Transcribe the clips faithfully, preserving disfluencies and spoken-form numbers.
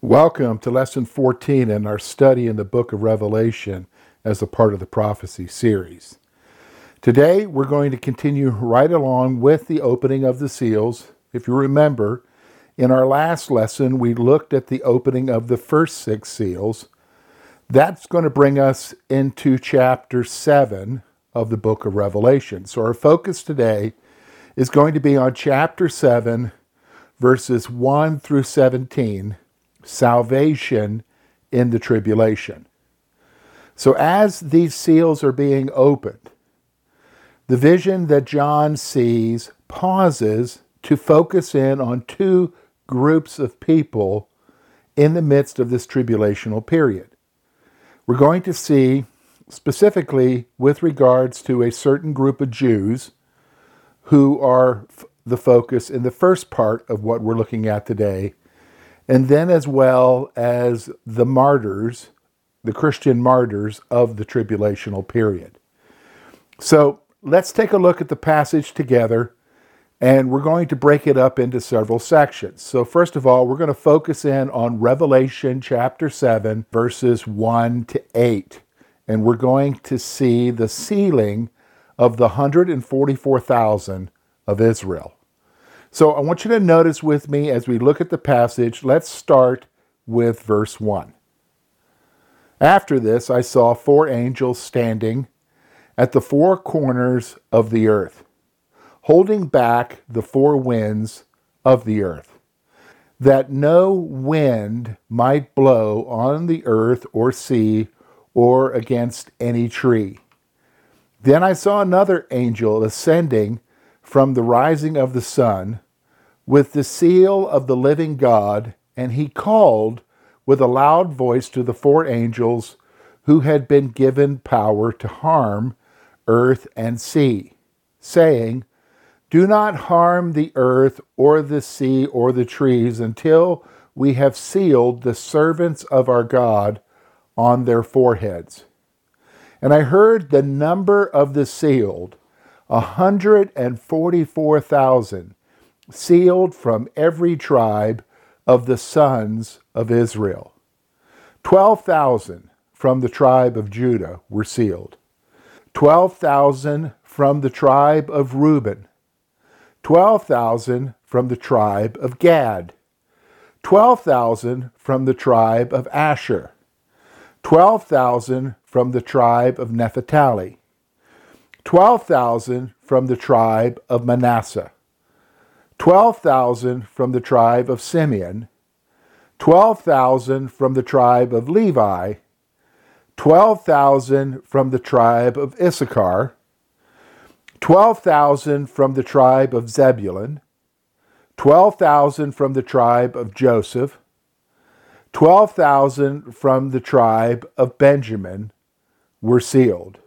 Welcome to Lesson fourteen in our study in the book of Revelation as a part of the prophecy series. Today we're going to continue right along with the opening of the seals. If you remember, in our last lesson we looked at the opening of the first six seals. That's going to bring us into chapter seven of the book of Revelation. So our focus today is going to be on chapter seven, verses one through seventeen. Salvation in the tribulation. So as these seals are being opened, the vision that John sees pauses to focus in on two groups of people in the midst of this tribulational period. We're going to see specifically with regards to a certain group of Jews who are f- the focus in the first part of what we're looking at today, and then as well as the martyrs, the Christian martyrs of the tribulational period. So let's take a look at the passage together, and we're going to break it up into several sections. So first of all, we're going to focus in on Revelation chapter seven, verses one to eight. And we're going to see the sealing of the one hundred forty-four thousand of Israel. So I want you to notice with me as we look at the passage. Let's start with verse one. After this, I saw four angels standing at the four corners of the earth, holding back the four winds of the earth, that no wind might blow on the earth or sea or against any tree. Then I saw another angel ascending from the rising of the sun, with the seal of the living God, and he called with a loud voice to the four angels who had been given power to harm earth and sea, saying, "Do not harm the earth or the sea or the trees until we have sealed the servants of our God on their foreheads." And I heard the number of the sealed, a hundred and forty-four thousand, sealed from every tribe of the sons of Israel. Twelve thousand from the tribe of Judah were sealed. Twelve thousand from the tribe of Reuben. Twelve thousand from the tribe of Gad. Twelve thousand from the tribe of Asher. Twelve thousand from the tribe of Naphtali. Twelve thousand from the tribe of Manasseh. Twelve thousand from the tribe of Simeon, twelve thousand from the tribe of Levi, twelve thousand from the tribe of Issachar, twelve thousand from the tribe of Zebulun, twelve thousand from the tribe of Joseph, twelve thousand from the tribe of Benjamin were sealed.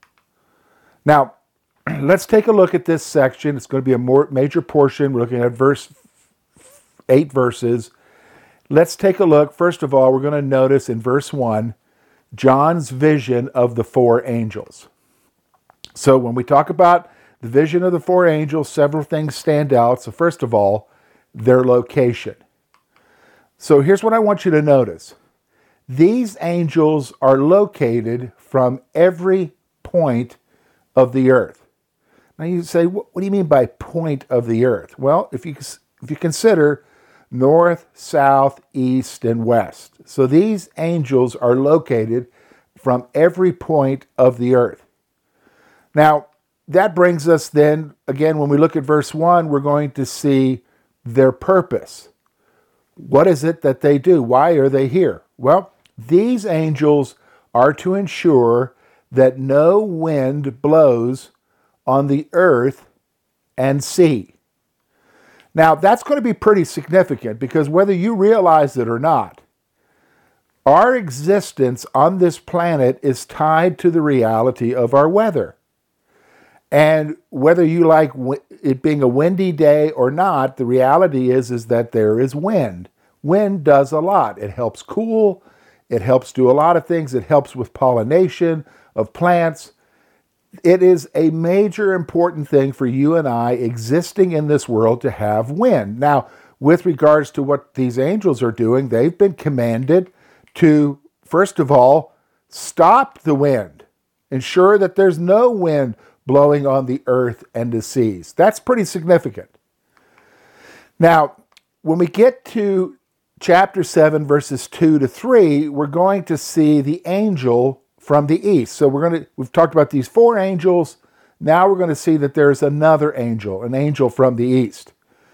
Now, let's take a look at this section. It's going to be a more major portion. We're looking at verse eight verses. Let's take a look. First of all, we're going to notice in verse one, John's vision of the four angels. So when we talk about the vision of the four angels, several things stand out. So first of all, their location. So here's what I want you to notice. These angels are located from every point of the earth. Now you say, what, what do you mean by point of the earth? Well, if you if you consider north, south, east, and west. So these angels are located from every point of the earth. Now, that brings us then, again, when we look at verse one, we're going to see their purpose. What is it that they do? Why are they here? Well, these angels are to ensure that no wind blows on the earth and sea. Now, that's going to be pretty significant because whether you realize it or not, our existence on this planet is tied to the reality of our weather. And whether you like it being a windy day or not, the reality is, is that there is wind. Wind does a lot. It helps cool. It helps do a lot of things. It helps with pollination of plants. It is a major important thing for you and I existing in this world to have wind. Now, with regards to what these angels are doing, they've been commanded to, first of all, stop the wind, ensure that there's no wind blowing on the earth and the seas. That's pretty significant. Now, when we get to chapter seven, verses two to three, we're going to see the angel from the east. So we're going to, we've talked about these four angels. Now we're going to see that there's another angel, an angel from the east.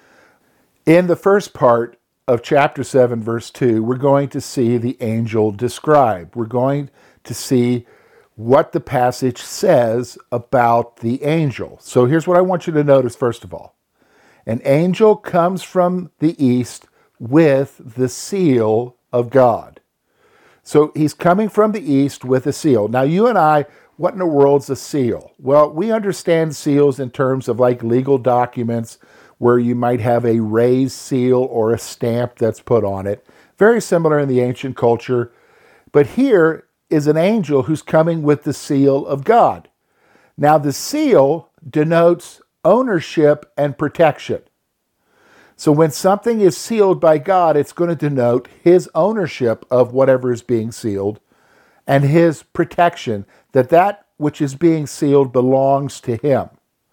In the first part of chapter seven, verse two, we're going to see the angel described. We're going to see what the passage says about the angel. So here's what I want you to notice first of all. An angel comes from the east with the seal of God. So he's coming from the east with a seal. Now you and I, what in the world's a seal? Well, we understand seals in terms of like legal documents where you might have a raised seal or a stamp that's put on it. Very similar in the ancient culture. But here is an angel who's coming with the seal of God. Now the seal denotes ownership and protection. So when something is sealed by God, it's going to denote his ownership of whatever is being sealed and his protection, that that which is being sealed belongs to him.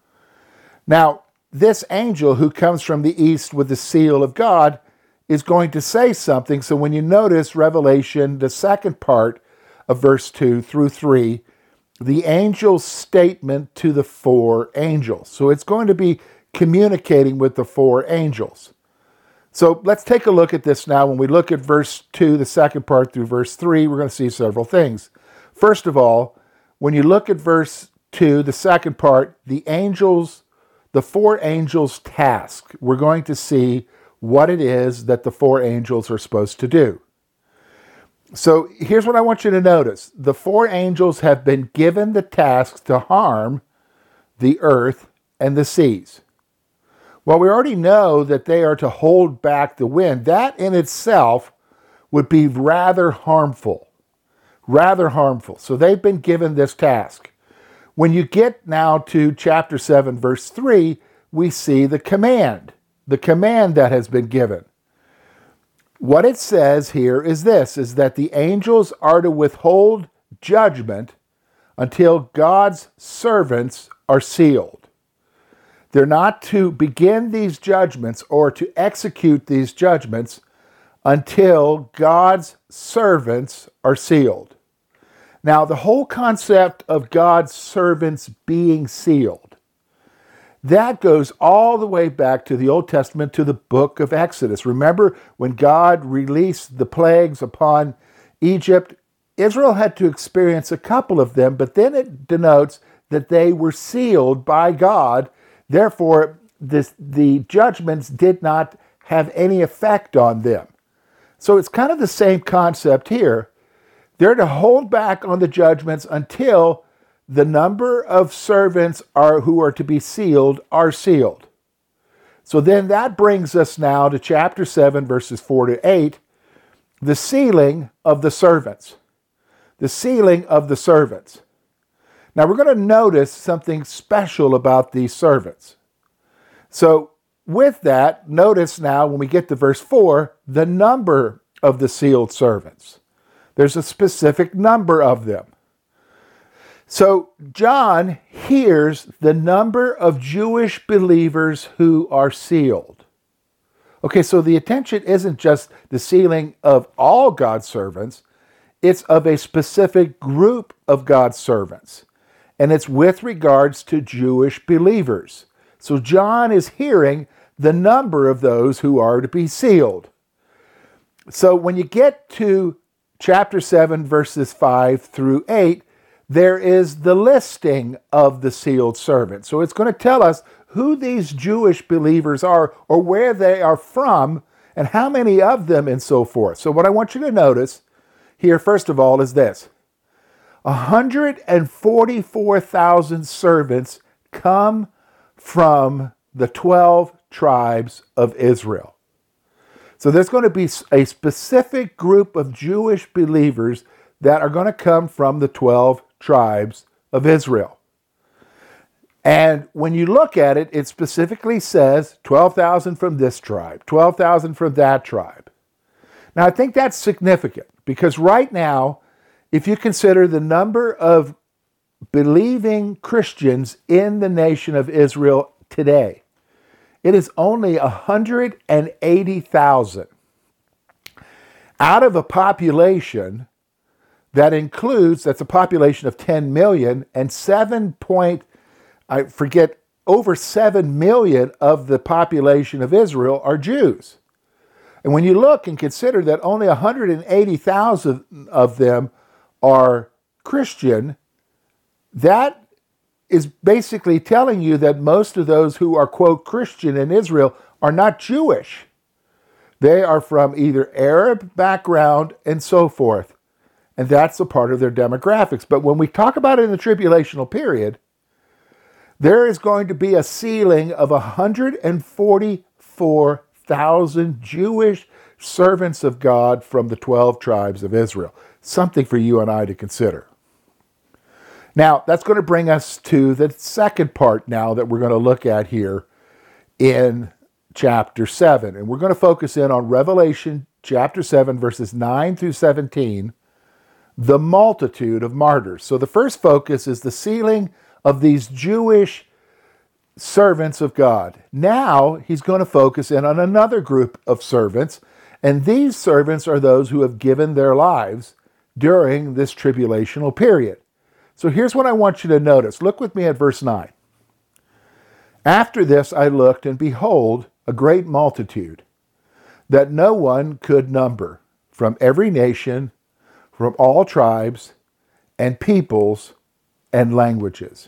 Now, this angel who comes from the east with the seal of God is going to say something. So when you notice Revelation, the second part of verse two through three, the angel's statement to the four angels. So it's going to be communicating with the four angels. So let's take a look at this now. When we look at verse two, the second part through verse three, we're going to see several things. First of all, when you look at verse two, the second part, the angels, the four angels' task, we're going to see what it is that the four angels are supposed to do. So here's what I want you to notice. The four angels have been given the task to harm the earth and the seas. Well, we already know that they are to hold back the wind. That in itself would be rather harmful. Rather harmful. So they've been given this task. When you get now to chapter seven, verse three, we see the command. The command that has been given. What it says here is this, is that the angels are to withhold judgment until God's servants are sealed. They're not to begin these judgments or to execute these judgments until God's servants are sealed. Now, the whole concept of God's servants being sealed, that goes all the way back to the Old Testament, to the book of Exodus. Remember when God released the plagues upon Egypt, Israel had to experience a couple of them, but then it denotes that they were sealed by God. Therefore, this, the judgments did not have any effect on them. So it's kind of the same concept here. They're to hold back on the judgments until the number of servants are who are to be sealed are sealed. So then that brings us now to chapter seven, verses four to eight, the sealing of the servants. The sealing of the servants. Now we're going to notice something special about these servants. So with that, notice now when we get to verse four, the number of the sealed servants. There's a specific number of them. So John hears the number of Jewish believers who are sealed. Okay, so the attention isn't just the sealing of all God's servants, it's of a specific group of God's servants. And it's with regards to Jewish believers. So John is hearing the number of those who are to be sealed. So when you get to chapter seven, verses five through eight, there is the listing of the sealed servants. So it's going to tell us who these Jewish believers are or where they are from and how many of them and so forth. So what I want you to notice here, first of all, is this. one hundred forty-four thousand servants come from the twelve tribes of Israel. So there's going to be a specific group of Jewish believers that are going to come from the twelve tribes of Israel. And when you look at it, it specifically says twelve thousand from this tribe, twelve thousand from that tribe. Now, I think that's significant because right now, if you consider the number of believing Christians in the nation of Israel today, it is only one hundred eighty thousand out of a population that includes, that's a population of ten million, and seven point, I forget, over seven million of the population of Israel are Jews. And when you look and consider that only one hundred eighty thousand of them are Christian, that is basically telling you that most of those who are, quote, Christian in Israel are not Jewish. They are from either Arab background and so forth. And that's a part of their demographics. But when we talk about it in the tribulational period, there is going to be a ceiling of one hundred forty-four thousand Jewish servants of God from the twelve tribes of Israel. Something for you and I to consider. Now, that's going to bring us to the second part now that we're going to look at here in chapter seven. And we're going to focus in on Revelation chapter seven, verses nine through seventeen, the multitude of martyrs. So the first focus is the sealing of these Jewish servants of God. Now he's going to focus in on another group of servants, and these servants are those who have given their lives during this tribulational period. So here's what I want you to notice. Look with me at verse nine. After this I looked, and behold, a great multitude, that no one could number, from every nation, from all tribes, and peoples, and languages,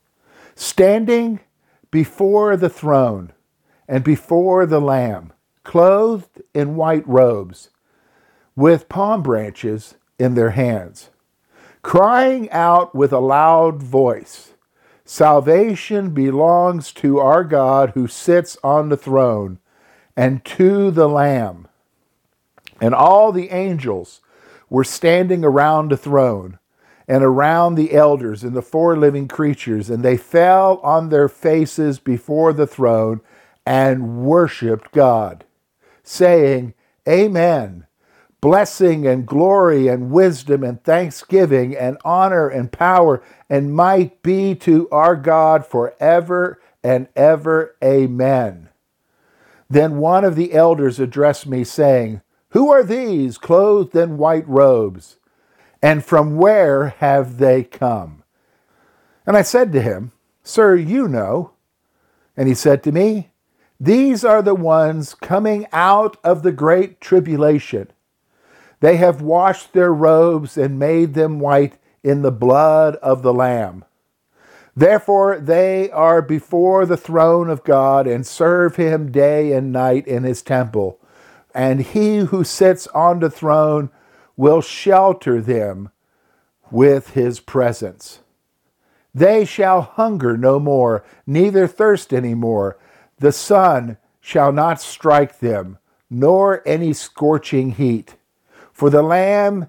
standing before the throne and before the Lamb, clothed in white robes, with palm branches in their hands, crying out with a loud voice, "Salvation belongs to our God who sits on the throne and to the Lamb." And all the angels were standing around the throne and around the elders and the four living creatures, and they fell on their faces before the throne and worshiped God, saying, "Amen. Blessing and glory and wisdom and thanksgiving and honor and power and might be to our God forever and ever. Amen." Then one of the elders addressed me, saying, "Who are these clothed in white robes? And from where have they come?" And I said to him, "Sir, you know." And he said to me, "These are the ones coming out of the great tribulation. They have washed their robes and made them white in the blood of the Lamb. Therefore they are before the throne of God and serve him day and night in his temple. And he who sits on the throne will shelter them with his presence. They shall hunger no more, neither thirst any more. The sun shall not strike them, nor any scorching heat. For the Lamb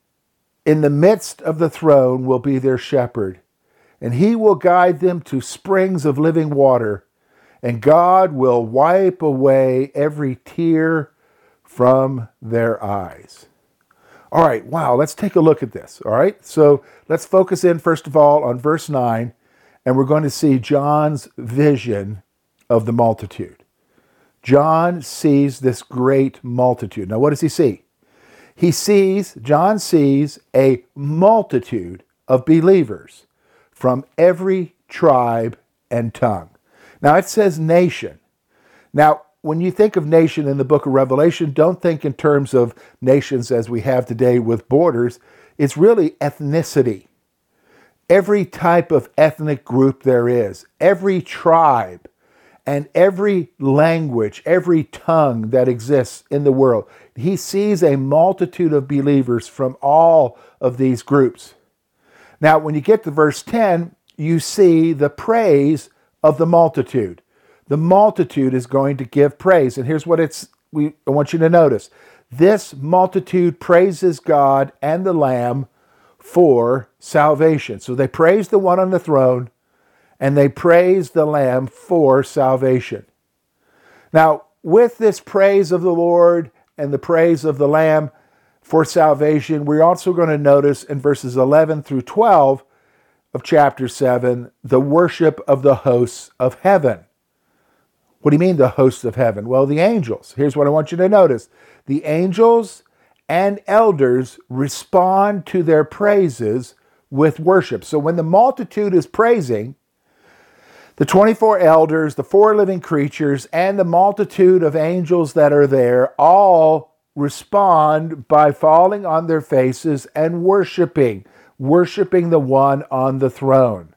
in the midst of the throne will be their shepherd, and he will guide them to springs of living water, and God will wipe away every tear from their eyes." All right, wow, let's take a look at this, all right? So let's focus in, first of all, on verse nine, and we're going to see John's vision of the multitude. John sees this great multitude. Now, what does he see? He sees, John sees a multitude of believers from every tribe and tongue. Now, it says nation. Now, when you think of nation in the book of Revelation, don't think in terms of nations as we have today with borders. It's really ethnicity. Every type of ethnic group there is, every tribe, and every language, every tongue that exists in the world. He sees a multitude of believers from all of these groups. Now, when you get to verse ten, you see the praise of the multitude. The multitude is going to give praise. And here's what it's, we, I want you to notice. This multitude praises God and the Lamb for salvation. So they praise the one on the throne, and they praise the Lamb for salvation. Now, with this praise of the Lord and the praise of the Lamb for salvation, we're also going to notice in verses eleven through twelve of chapter seven, the worship of the hosts of heaven. What do you mean the hosts of heaven? Well, the angels. Here's what I want you to notice. The angels and elders respond to their praises with worship. So when the multitude is praising, the twenty-four elders, the four living creatures, and the multitude of angels that are there all respond by falling on their faces and worshiping, worshiping the one on the throne.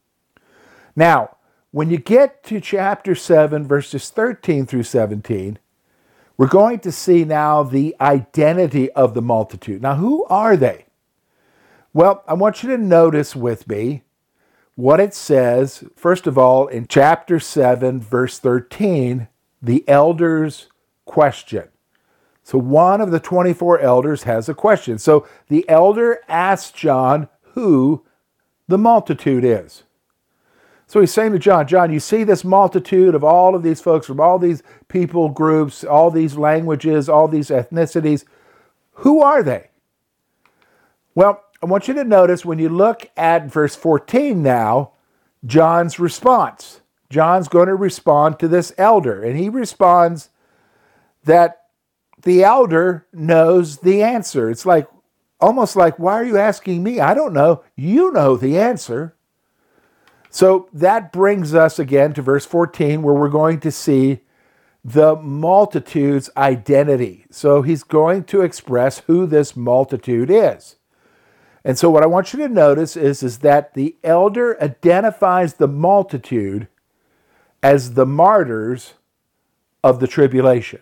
Now, when you get to chapter seven, verses thirteen through seventeen, we're going to see now the identity of the multitude. Now, who are they? Well, I want you to notice with me what it says, first of all, in chapter seven, verse thirteen, the elders question. So one of the twenty-four elders has a question. So the elder asks John who the multitude is. So he's saying to John, John, you see this multitude of all of these folks from all these people groups, all these languages, all these ethnicities. Who are they? Well, I want you to notice when you look at verse fourteen now, John's response. John's going to respond to this elder, and he responds that the elder knows the answer. It's like, almost like, why are you asking me? I don't know. You know the answer. So that brings us again to verse fourteen, where we're going to see the multitude's identity. So he's going to express who this multitude is. And so what I want you to notice is, is that the elder identifies the multitude as the martyrs of the tribulation.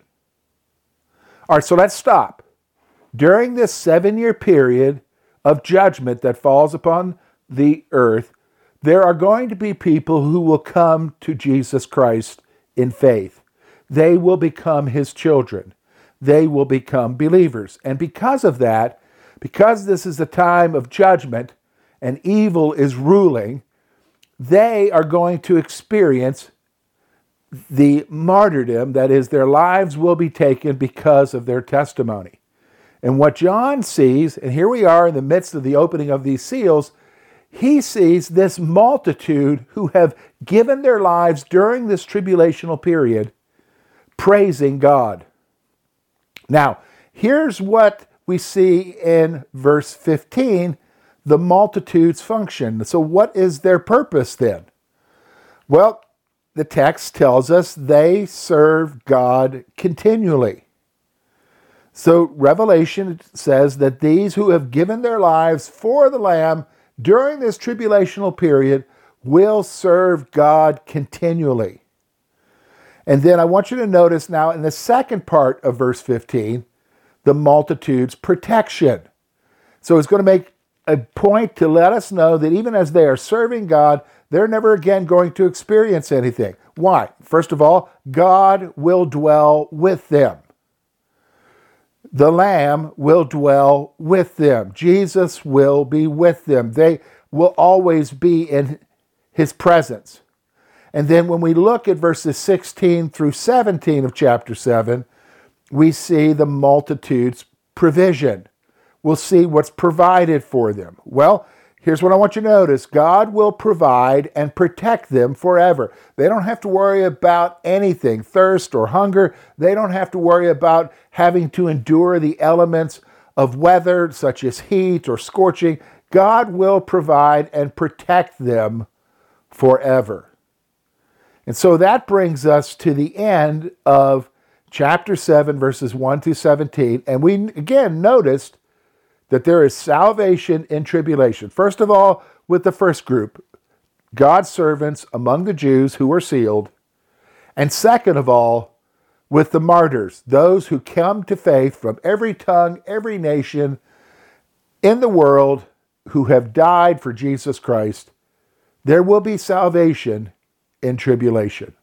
All right, so let's stop. During this seven-year period of judgment that falls upon the earth, there are going to be people who will come to Jesus Christ in faith. They will become his children. They will become believers. And because of that, because this is a time of judgment and evil is ruling, they are going to experience the martyrdom, that is, their lives will be taken because of their testimony. And what John sees, and here we are in the midst of the opening of these seals, he sees this multitude who have given their lives during this tribulational period praising God. Now, here's what we see in verse fifteen, the multitude's function. So what is their purpose then? Well, the text tells us they serve God continually. So Revelation says that these who have given their lives for the Lamb during this tribulational period will serve God continually. And then I want you to notice now in the second part of verse fifteen, the multitude's protection. So it's going to make a point to let us know that even as they are serving God, they're never again going to experience anything. Why? First of all, God will dwell with them. The Lamb will dwell with them. Jesus will be with them. They will always be in his presence. And then when we look at verses sixteen through seventeen of chapter seven, we see the multitude's provision. We'll see what's provided for them. Well, here's what I want you to notice. God will provide and protect them forever. They don't have to worry about anything, thirst or hunger. They don't have to worry about having to endure the elements of weather, such as heat or scorching. God will provide and protect them forever. And so that brings us to the end of chapter seven, verses one through seventeen. And we again noticed that there is salvation in tribulation. First of all, with the first group, God's servants among the Jews who were sealed. And second of all, with the martyrs, those who come to faith from every tongue, every nation in the world who have died for Jesus Christ. There will be salvation in tribulation.